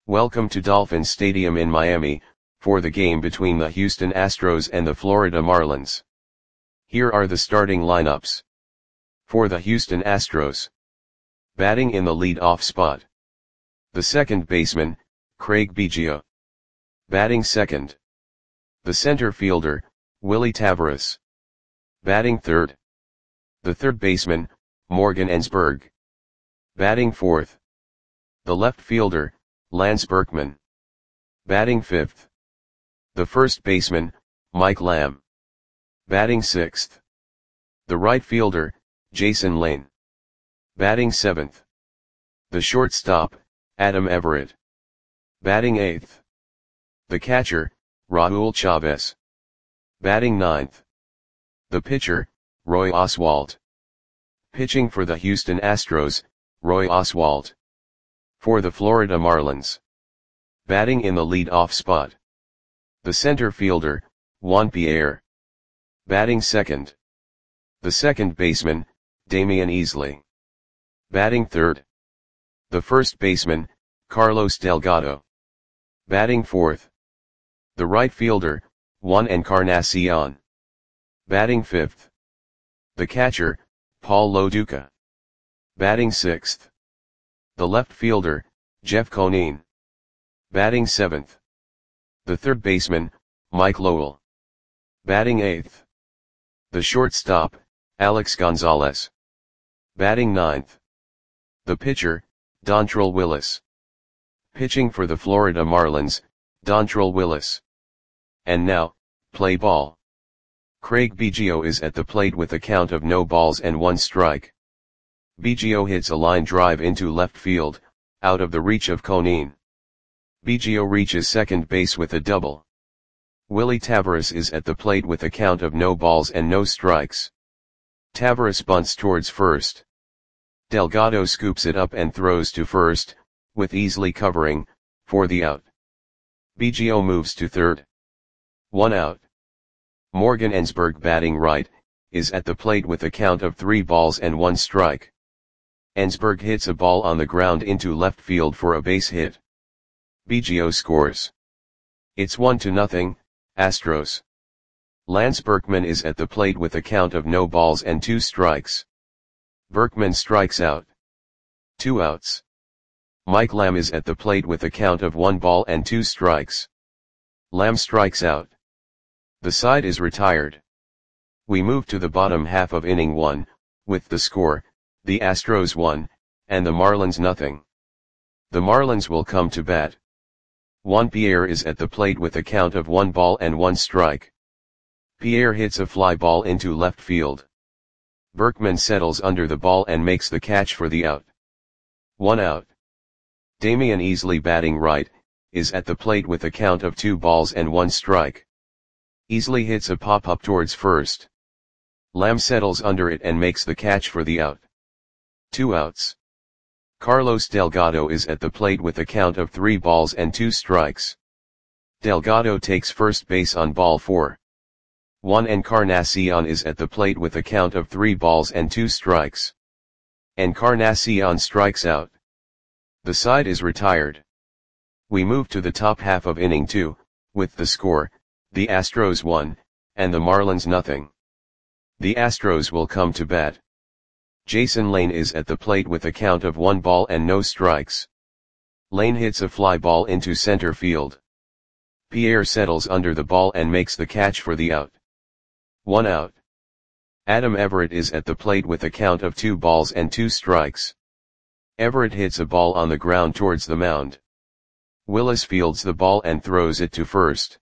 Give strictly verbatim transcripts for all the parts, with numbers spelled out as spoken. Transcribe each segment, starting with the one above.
Welcome to Dolphins Stadium in Miami, for the game between the Houston Astros and the Florida Marlins. Here are the starting lineups. For the Houston Astros. Batting in the lead-off spot. The second baseman, Craig Biggio. Batting second. The center fielder, Willy Taveras. Batting third. The third baseman, Morgan Ensberg. Batting fourth. The left fielder, Lance Berkman. Batting fifth. The first baseman, Mike Lamb. Batting sixth. The right fielder, Jason Lane. Batting seventh. The shortstop, Adam Everett. Batting eighth. The catcher, Raul Chavez. Batting ninth. The pitcher, Roy Oswalt. Pitching for the Houston Astros, Roy Oswalt. For the Florida Marlins. Batting in the lead-off spot. The center fielder, Juan Pierre. Batting second. The second baseman, Damian Easley. Batting third. The first baseman, Carlos Delgado. Batting fourth. The right fielder, Juan Encarnacion. Batting fifth. The catcher, Paul Lo Duca. Batting sixth. The left fielder, Jeff Conine. Batting seventh. The third baseman, Mike Lowell. Batting eighth. The shortstop, Alex Gonzalez. Batting ninth. The pitcher, Dontrelle Willis. Pitching for the Florida Marlins, Dontrelle Willis. And now, play ball. Craig Biggio is at the plate with a count of no balls and one strike. Biggio hits a line drive into left field, out of the reach of Conine. Biggio reaches second base with a double. Willy Taveras is at the plate with a count of no balls and no strikes. Taveras bunts towards first. Delgado scoops it up and throws to first, with Easley covering, for the out. Biggio moves to third. One out. Morgan Ensberg, batting right, is at the plate with a count of three balls and one strike. Ensberg hits a ball on the ground into left field for a base hit. Biggio scores. It's one to nothing, Astros. Lance Berkman is at the plate with a count of no balls and two strikes. Berkman strikes out. Two outs. Mike Lamb is at the plate with a count of one ball and two strikes. Lamb strikes out. The side is retired. We move to the bottom half of inning one, with the score, the Astros one, and the Marlins nothing. The Marlins will come to bat. Juan Pierre is at the plate with a count of one ball and one strike. Pierre hits a fly ball into left field. Berkman settles under the ball and makes the catch for the out. One out. Damian Easley, batting right, is at the plate with a count of two balls and one strike. Easley hits a pop-up towards first. Lamb settles under it and makes the catch for the out. Two outs. Carlos Delgado is at the plate with a count of three balls and two strikes. Delgado takes first base on ball four. Juan Encarnacion is at the plate with a count of three balls and two strikes. Encarnacion strikes out. The side is retired. We move to the top half of inning two, with the score, the Astros one, and the Marlins nothing. The Astros will come to bat. Jason Lane is at the plate with a count of one ball and no strikes. Lane hits a fly ball into center field. Pierre settles under the ball and makes the catch for the out. One out. Adam Everett is at the plate with a count of two balls and two strikes. Everett hits a ball on the ground towards the mound. Willis fields the ball and throws it to first.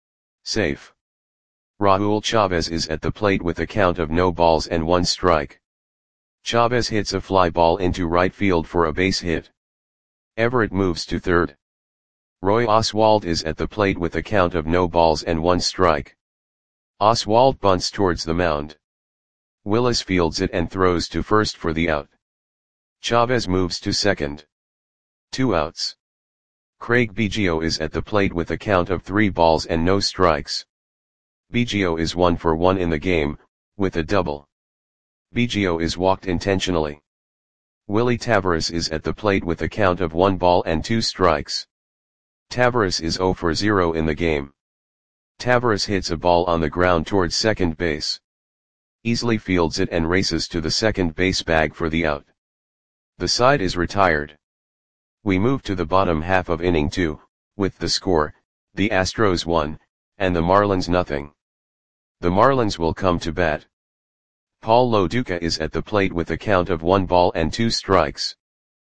Safe. Raul Chavez is at the plate with a count of no balls and one strike. Chavez hits a fly ball into right field for a base hit. Everett moves to third. Roy Oswalt is at the plate with a count of no balls and one strike. Oswalt bunts towards the mound. Willis fields it and throws to first for the out. Chavez moves to second. Two outs. Craig Biggio is at the plate with a count of three balls and no strikes. Biggio is one for one in the game, with a double. Biggio is walked intentionally. Willy Taveras is at the plate with a count of one ball and two strikes. Tavares is zero for zero in the game. Tavares hits a ball on the ground towards second base. Easily fields it and races to the second base bag for the out. The side is retired. We move to the bottom half of inning two, with the score, the Astros one, and the Marlins nothing. The Marlins will come to bat. Paul Lo Duca is at the plate with a count of one ball and two strikes.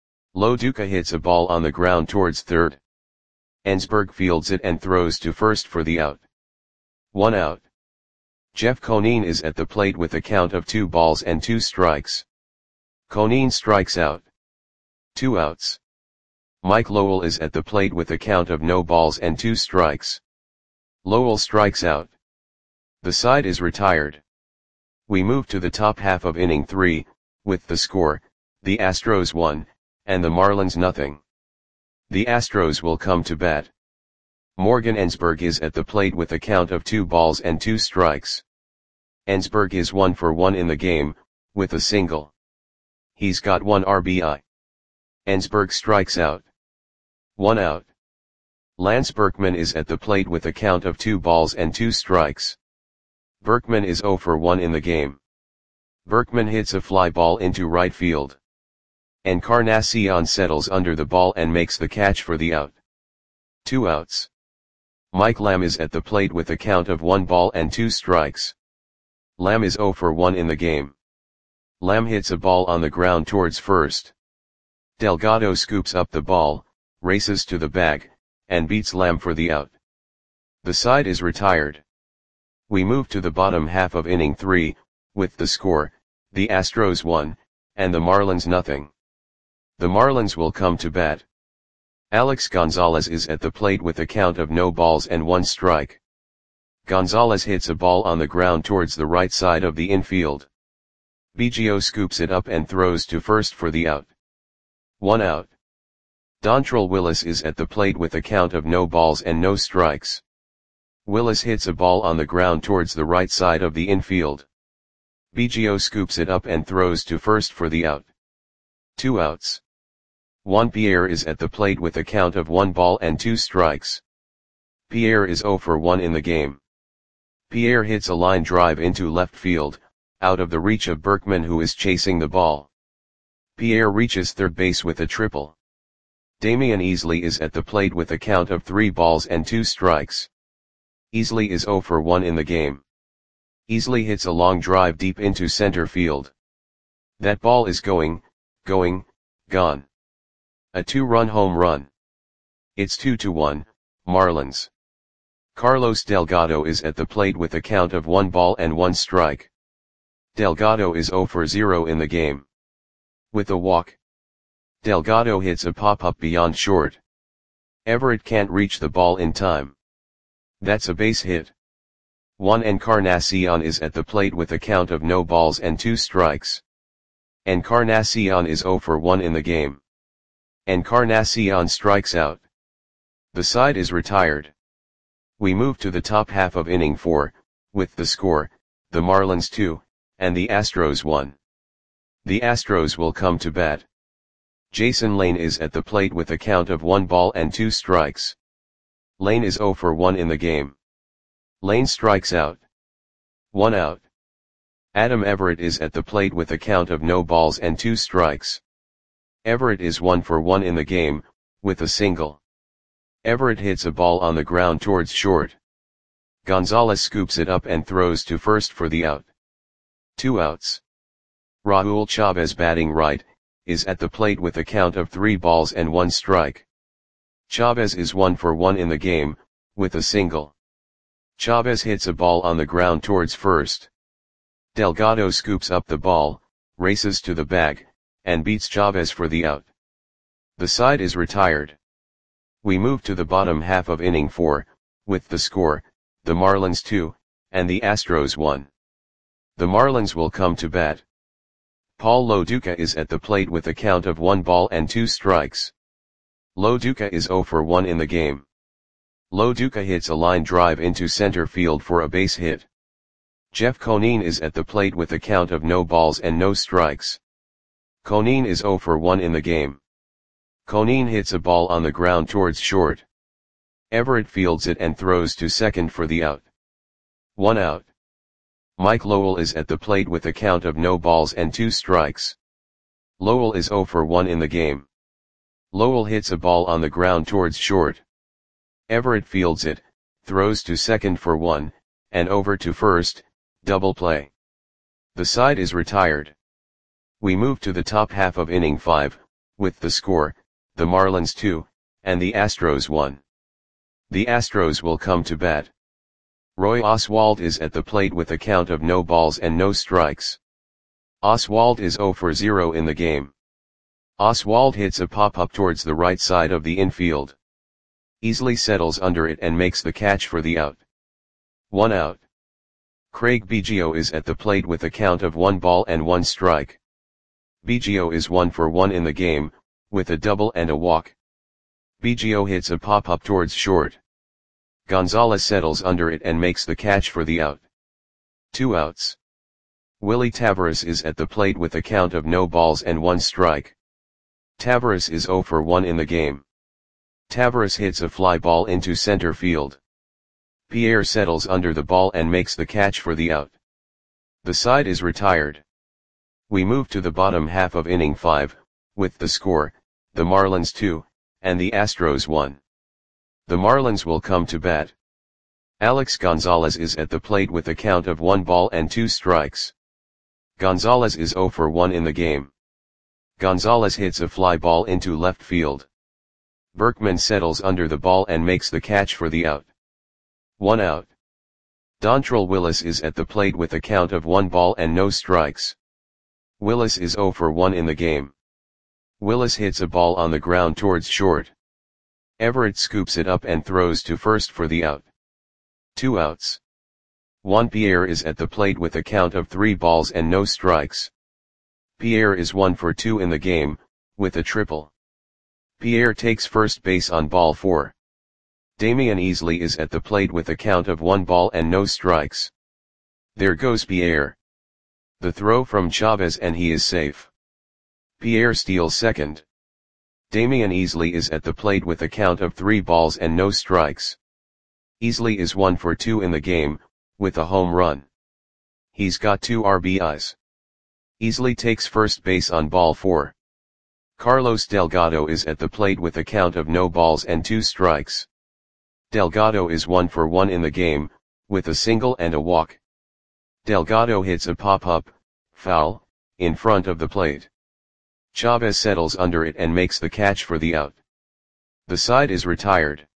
Lo Duca hits a ball on the ground towards third. Ensberg fields it and throws to first for the out. One out. Jeff Conine is at the plate with a count of two balls and two strikes. Conine strikes out. Two outs. Mike Lowell is at the plate with a count of no balls and two strikes. Lowell strikes out. The side is retired. We move to the top half of inning three, with the score, the Astros one, and the Marlins nothing. The Astros will come to bat. Morgan Ensberg is at the plate with a count of two balls and two strikes. Ensberg is one for one in the game, with a single. He's got one R B I. Ensberg strikes out. One out. Lance Berkman is at the plate with a count of two balls and two strikes. Berkman is zero for one in the game. Berkman hits a fly ball into right field. Encarnacion settles under the ball and makes the catch for the out. Two outs. Mike Lamb is at the plate with a count of one ball and two strikes. Lamb is zero for one in the game. Lamb hits a ball on the ground towards first. Delgado scoops up the ball, races to the bag, and beats Lamb for the out. The side is retired. We move to the bottom half of inning three, with the score, the Astros one, and the Marlins nothing. The Marlins will come to bat. Alex Gonzalez is at the plate with a count of no balls and one strike. Gonzalez hits a ball on the ground towards the right side of the infield. Biggio scoops it up and throws to first for the out. One out. Dontrelle Willis is at the plate with a count of no balls and no strikes. Willis hits a ball on the ground towards the right side of the infield. Biggio scoops it up and throws to first for the out. Two outs. Juan Pierre is at the plate with a count of one ball and two strikes. Pierre is zero for one in the game. Pierre hits a line drive into left field, out of the reach of Berkman who is chasing the ball. Pierre reaches third base with a triple. Damian Easley is at the plate with a count of three balls and two strikes. Easley is zero for one in the game. Easley hits a long drive deep into center field. That ball is going, going, gone. A two-run home run. It's two to one, Marlins. Carlos Delgado is at the plate with a count of one ball and one strike. Delgado is zero for zero in the game. With a walk. Delgado hits a pop-up beyond short. Everett can't reach the ball in time. That's a base hit. Juan Encarnacion is at the plate with a count of no balls and two strikes. Encarnacion is zero for one in the game. Encarnacion strikes out. The side is retired. We move to the top half of inning four, with the score, the Marlins two, and the Astros one. The Astros will come to bat. Jason Lane is at the plate with a count of one ball and two strikes. Lane is zero for one in the game. Lane strikes out. One out. Adam Everett is at the plate with a count of no balls and two strikes. Everett is one for one in the game, with a single. Everett hits a ball on the ground towards short. Gonzalez scoops it up and throws to first for the out. Two outs. Raul Chavez, batting right, is at the plate with a count of three balls and one strike. Chavez is one for one in the game, with a single. Chavez hits a ball on the ground towards first. Delgado scoops up the ball, races to the bag, and beats Chavez for the out. The side is retired. We move to the bottom half of inning four, with the score, the Marlins two, and the Astros one. The Marlins will come to bat. Paul Lo Duca is at the plate with a count of one ball and two strikes. Lo Duca is zero for one in the game. Lo Duca hits a line drive into center field for a base hit. Jeff Conine is at the plate with a count of no balls and no strikes. Conine is zero for one in the game. Conine hits a ball on the ground towards short. Everett fields it and throws to second for the out. One out. Mike Lowell is at the plate with a count of no balls and two strikes. Lowell is oh for one in the game. Lowell hits a ball on the ground towards short. Everett fields it, throws to second for one, and over to first, double play. The side is retired. We move to the top half of inning five, with the score, the Marlins two, and the Astros one. The Astros will come to bat. Roy Oswalt is at the plate with a count of no balls and no strikes. Oswalt is oh for zero in the game. Oswalt hits a pop-up towards the right side of the infield. Easily settles under it and makes the catch for the out. One out. Craig Biggio is at the plate with a count of one ball and one strike. Biggio is one for one in the game, with a double and a walk. Biggio hits a pop-up towards short. Gonzalez settles under it and makes the catch for the out. Two outs. Willie Taveras is at the plate with a count of no balls and one strike. Taveras is oh for one in the game. Taveras hits a fly ball into center field. Pierre settles under the ball and makes the catch for the out. The side is retired. We move to the bottom half of inning five, with the score, the Marlins two, and the Astros one. The Marlins will come to bat. Alex Gonzalez is at the plate with a count of one ball and two strikes. Gonzalez is oh for one in the game. Gonzalez hits a fly ball into left field. Berkman settles under the ball and makes the catch for the out. One out. Dontrelle Willis is at the plate with a count of one ball and no strikes. Willis is oh for one in the game. Willis hits a ball on the ground towards short. Everett scoops it up and throws to first for the out. Two outs. Juan Pierre is at the plate with a count of three balls and no strikes. Pierre is one for two in the game, with a triple. Pierre takes first base on ball four. Damian Easley is at the plate with a count of one ball and no strikes. There goes Pierre. The throw from Chavez and he is safe. Pierre steals second. Damian Easley is at the plate with a count of three balls and no strikes. Easley is one for two in the game, with a home run. He's got two R B Is. Easley takes first base on ball four. Carlos Delgado is at the plate with a count of no balls and two strikes. Delgado is one for one in the game, with a single and a walk. Delgado hits a pop-up, foul, in front of the plate. Chavez settles under it and makes the catch for the out. The side is retired.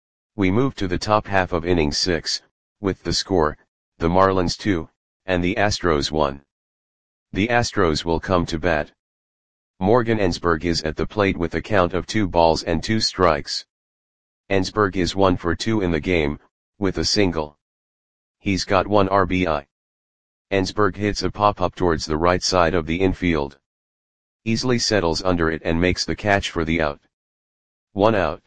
We move to the top half of inning six, with the score, the Marlins two, and the Astros one. The Astros will come to bat. Morgan Ensberg is at the plate with a count of two balls and two strikes. Ensberg is one for two in the game, with a single. He's got one R B I. Ensberg hits a pop-up towards the right side of the infield. Easley settles under it and makes the catch for the out. One out.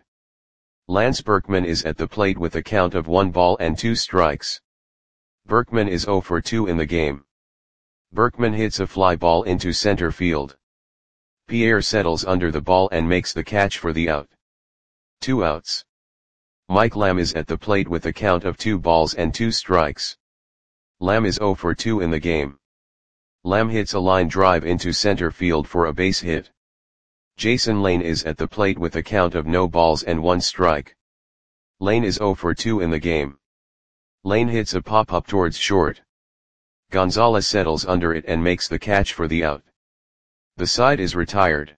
Lance Berkman is at the plate with a count of one ball and two strikes. Berkman is oh for two in the game. Berkman hits a fly ball into center field. Pierre settles under the ball and makes the catch for the out. Two outs. Mike Lamb is at the plate with a count of two balls and two strikes. Lamb is oh for two in the game. Lamb hits a line drive into center field for a base hit. Jason Lane is at the plate with a count of no balls and one strike. Lane is oh for two in the game. Lane hits a pop-up towards short. Gonzalez settles under it and makes the catch for the out. The side is retired.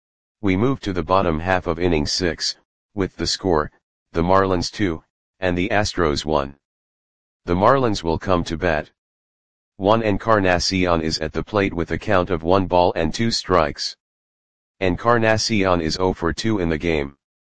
We move to the bottom half of inning six, with the score, the Marlins two, and the Astros one. The Marlins will come to bat. Juan Encarnacion is at the plate with a count of one ball and two strikes. Encarnacion is oh for two in the game.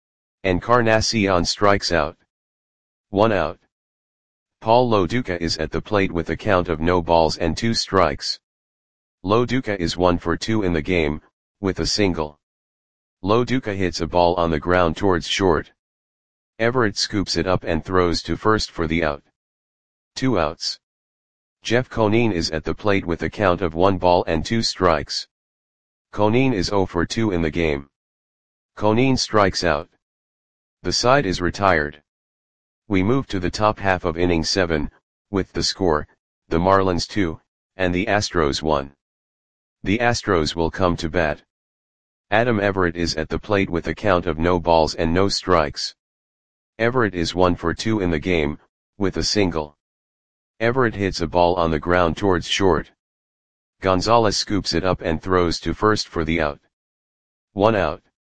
Encarnacion strikes out. One out. Paul Lo Duca is at the plate with a count of no balls and two strikes. Lo Duca is one for two in the game, with a single. Lo Duca hits a ball on the ground towards short. Everett scoops it up and throws to first for the out. Two outs. Jeff Conine is at the plate with a count of one ball and two strikes. Conine is oh for two in the game. Conine strikes out. The side is retired. We move to the top half of inning seven, with the score, the Marlins two, and the Astros one. The Astros will come to bat. Adam Everett is at the plate with a count of no balls and no strikes. Everett is one for two in the game, with a single. Everett hits a ball on the ground towards short. Gonzalez scoops it up and throws to first for the out. One out.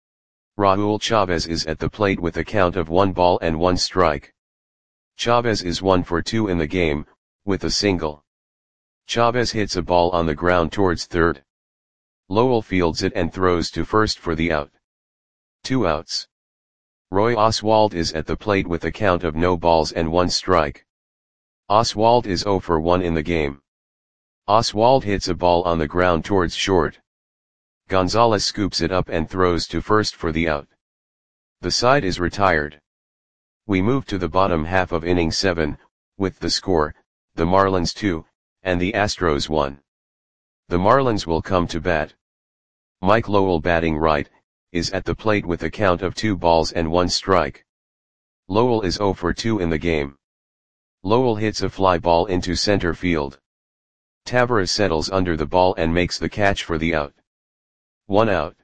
Raul Chavez is at the plate with a count of one ball and one strike. Chavez is one for two in the game, with a single. Chavez hits a ball on the ground towards third. Lowell fields it and throws to first for the out. Two outs. Roy Oswalt is at the plate with a count of no balls and one strike. Oswalt is zero for one in the game. Oswalt hits a ball on the ground towards short. Gonzalez scoops it up and throws to first for the out. The side is retired. We move to the bottom half of inning seven, with the score, the Marlins two, and the Astros one. The Marlins will come to bat. Mike Lowell, batting right, is at the plate with a count of two balls and one strike. Lowell is zero for two in the game. Lowell hits a fly ball into center field. Taveras settles under the ball and makes the catch for the out. One out.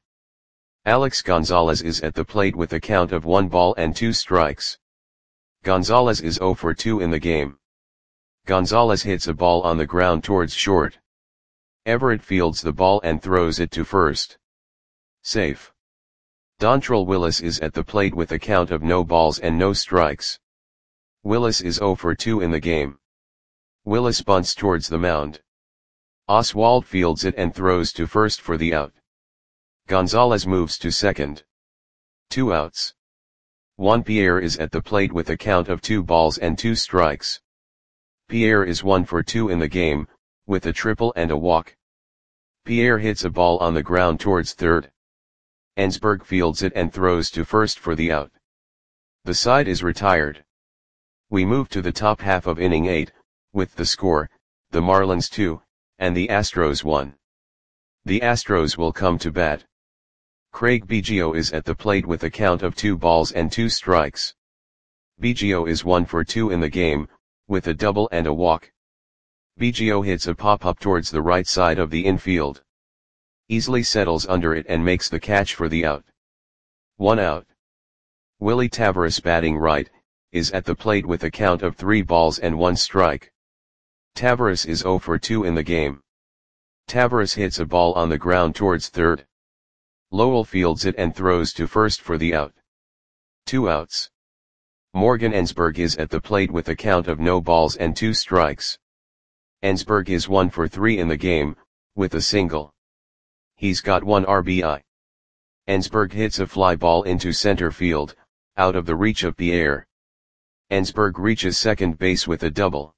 Alex Gonzalez is at the plate with a count of one ball and two strikes. Gonzalez is zero for two in the game. Gonzalez hits a ball on the ground towards short. Everett fields the ball and throws it to first. Safe. Dontrelle Willis is at the plate with a count of no balls and no strikes. Willis is zero for two in the game. Willis bunts towards the mound. Oswalt fields it and throws to first for the out. Gonzalez moves to second. Two outs. Juan Pierre is at the plate with a count of two balls and two strikes. Pierre is one for two in the game, with a triple and a walk. Pierre hits a ball on the ground towards third. Ensberg fields it and throws to first for the out. The side is retired. We move to the top half of inning eight, with the score, the Marlins two, and the Astros one. The Astros will come to bat. Craig Biggio is at the plate with a count of two balls and two strikes. Biggio is one for two in the game, with a double and a walk. Biggio hits a pop-up towards the right side of the infield. Easily settles under it and makes the catch for the out. One out. Willie Taveras, batting right, is at the plate with a count of three balls and one strike. Taveras is zero for two in the game. Taveras hits a ball on the ground towards third. Lowell fields it and throws to first for the out. Two outs. Morgan Ensberg is at the plate with a count of no balls and two strikes. Ensberg is one for three in the game, with a single. He's got one R B I. Ensberg hits a fly ball into center field, out of the reach of Pierre. Ensberg reaches second base with a double.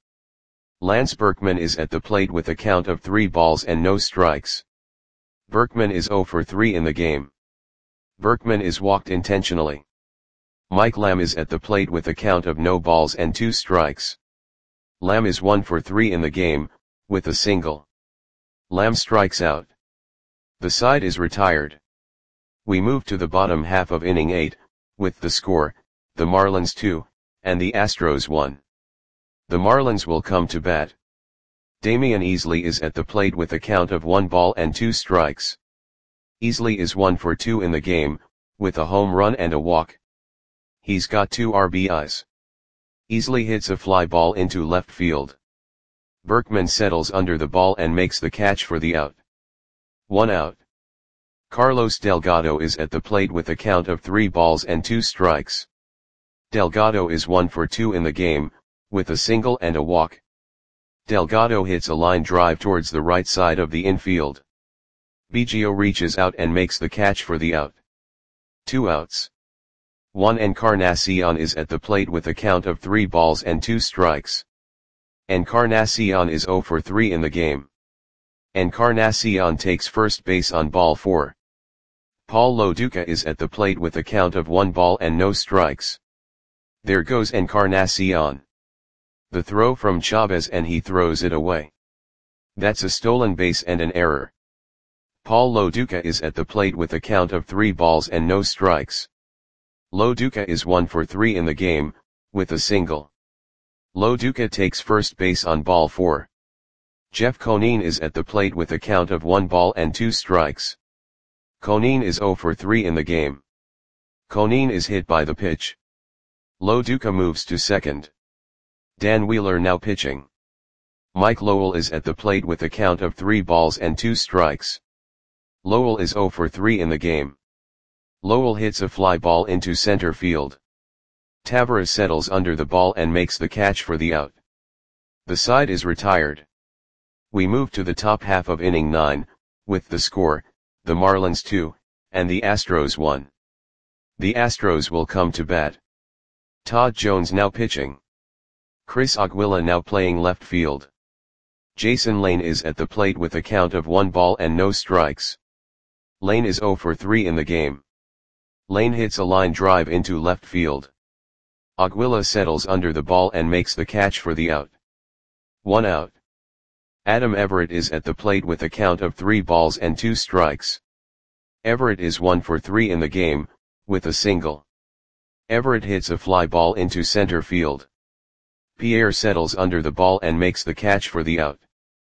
Lance Berkman is at the plate with a count of three balls and no strikes. Berkman is zero for three in the game. Berkman is walked intentionally. Mike Lamb is at the plate with a count of no balls and two strikes. Lamb is one for three in the game, with a single. Lamb strikes out. The side is retired. We move to the bottom half of inning eight, with the score, the Marlins two, and the Astros one. The Marlins will come to bat. Damian Easley is at the plate with a count of one ball and two strikes. Easley is one for two in the game, with a home run and a walk. He's got two R B Is. Easley hits a fly ball into left field. Berkman settles under the ball and makes the catch for the out. One out. Carlos Delgado is at the plate with a count of three balls and two strikes. Delgado is one for two in the game, with a single and a walk. Delgado hits a line drive towards the right side of the infield. Biggio reaches out and makes the catch for the out. Two outs. Juan Encarnacion is at the plate with a count of three balls and two strikes. Encarnacion is zero for three in the game. Encarnacion takes first base on ball four. Paul Lo Duca is at the plate with a count of one ball and no strikes. There goes Encarnacion. The throw from Chavez and he throws it away. That's a stolen base and an error. Paul Lo Duca is at the plate with a count of three balls and no strikes. Lo Duca is one for three in the game, with a single. Lo Duca takes first base on ball four. Jeff Conine is at the plate with a count of one ball and two strikes. Conine is zero for three in the game. Conine is hit by the pitch. Lo Duca moves to second. Dan Wheeler now pitching. Mike Lowell is at the plate with a count of three balls and two strikes. Lowell is zero for three in the game. Lowell hits a fly ball into center field. Tavares settles under the ball and makes the catch for the out. The side is retired. We move to the top half of inning nine, with the score, the Marlins two, and the Astros one. The Astros will come to bat. Todd Jones now pitching. Chris Aguila now playing left field. Jason Lane is at the plate with a count of one ball and no strikes. Lane is zero for three in the game. Lane hits a line drive into left field. Aguila settles under the ball and makes the catch for the out. One out. Adam Everett is at the plate with a count of three balls and two strikes. Everett is one for three in the game, with a single. Everett hits a fly ball into center field. Pierre settles under the ball and makes the catch for the out.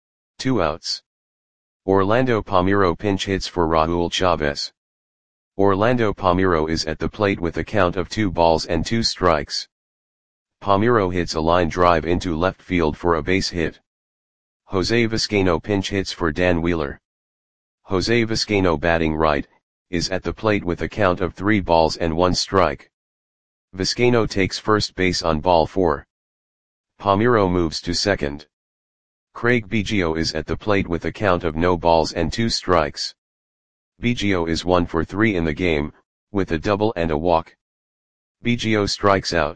Two outs. Orlando Palmeiro pinch hits for Raul Chavez. Orlando Palmeiro is at the plate with a count of two balls and two strikes. Palmeiro hits a line drive into left field for a base hit. Jose Vizcaino pinch hits for Dan Wheeler. Jose Vizcaino batting right, is at the plate with a count of three balls and one strike. Vizcaino takes first base on ball four. Palmeiro moves to second. Craig Biggio is at the plate with a count of no balls and two strikes. Biggio is one for three in the game, with a double and a walk. Biggio strikes out.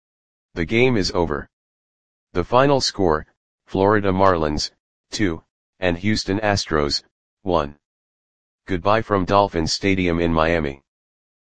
The game is over. The final score, Florida Marlins, two, and Houston Astros, one. Goodbye from Dolphin Stadium in Miami.